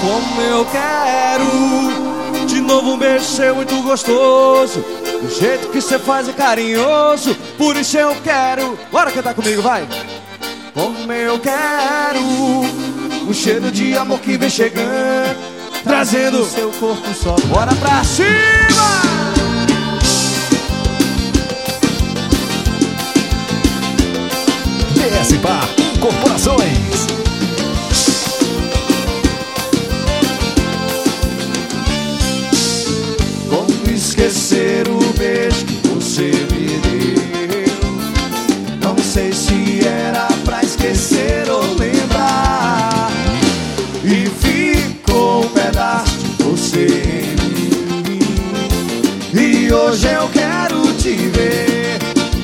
Como eu quero de novo um beijo seu muito gostoso, do jeito que você faz é carinhoso, por isso eu quero. Bora cantar comigo, vai! Como eu quero o cheiro de amor que vem chegando, trazendo o seu corpo só. Bora pra cima! PS Bar Incorporações. Como esquecer o beijo que você me deu? Não sei se era pra esquecer ou lembrar, e ficou um pedaço de você em mim, e hoje eu quero te ver.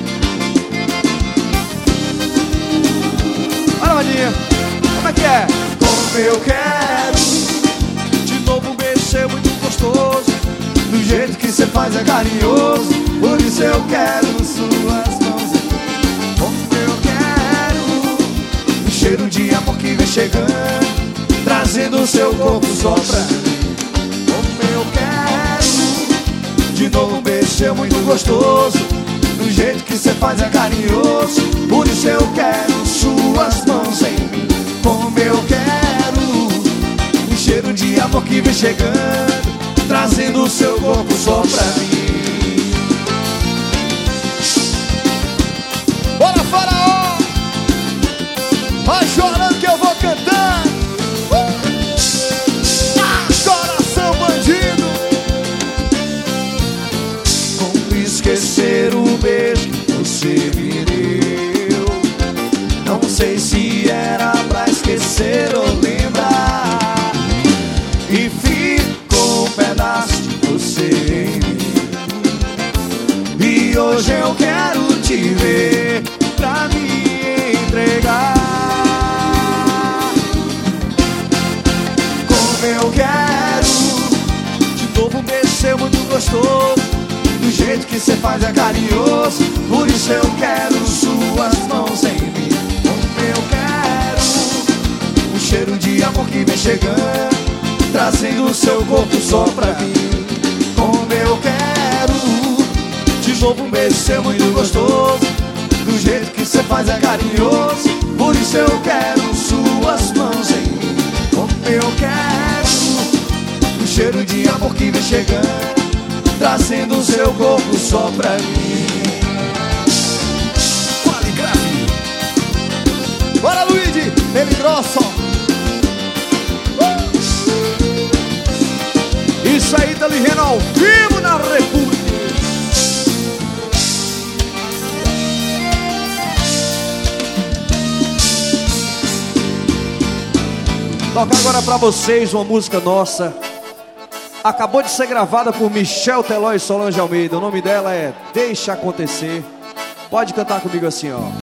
Olha, Vadinha, como é que é? Como eu quero de novo um beijo seu muito gostoso, do jeito que você faz é carinhoso, por isso eu quero suas mãos. Como eu quero o cheiro de amor que vem chegando, trazendo o seu corpo só pra mim. Como eu quero de novo um beijo seu muito gostoso, do jeito que você faz é carinhoso, por isso eu quero suas mãos em mim. Como eu quero o cheiro de amor que vem chegando, trazendo o seu corpo só pra mim. Bora, Faraó! Vai chorando que eu vou cantar. Coração bandido. Como esquecer o beijo que você me deu? Não sei se era pra esquecer ou lembrar, e ficou um pedaço de você em mim, e hoje eu quero te ver pra me entregar. Como eu quero de novo um beijo seu muito gostoso, do jeito que você faz é carinhoso, por isso eu quero suas mãos em mim. Como eu quero o cheiro de amor que vem chegando, trazendo o seu corpo só pra mim. Como eu quero de novo um beijo seu muito gostoso, do jeito que você faz é carinhoso, por isso eu quero suas mãos em mim. Como eu quero o cheiro de amor que vem chegando, trazendo o seu corpo só pra mim. Qualigrave. Bora, Luigi! Ele grosso. Isso aí tá ligando ao vivo na República. Tocar agora pra vocês uma música nossa. Acabou de ser gravada por Michel Teló e Solange Almeida. O nome dela é Deixa Acontecer. Pode cantar comigo assim, ó.